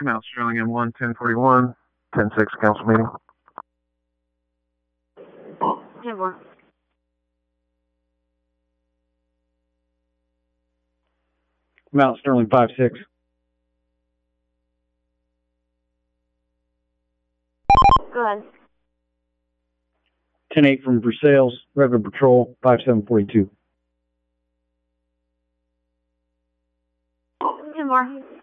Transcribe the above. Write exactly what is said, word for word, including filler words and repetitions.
Mount Sterling M one, ten forty-one, ten six council meeting. ten four. Mount Sterling five six. Go ahead. ten eight from Versailles, Regular Patrol, five seven forty-two. ten more.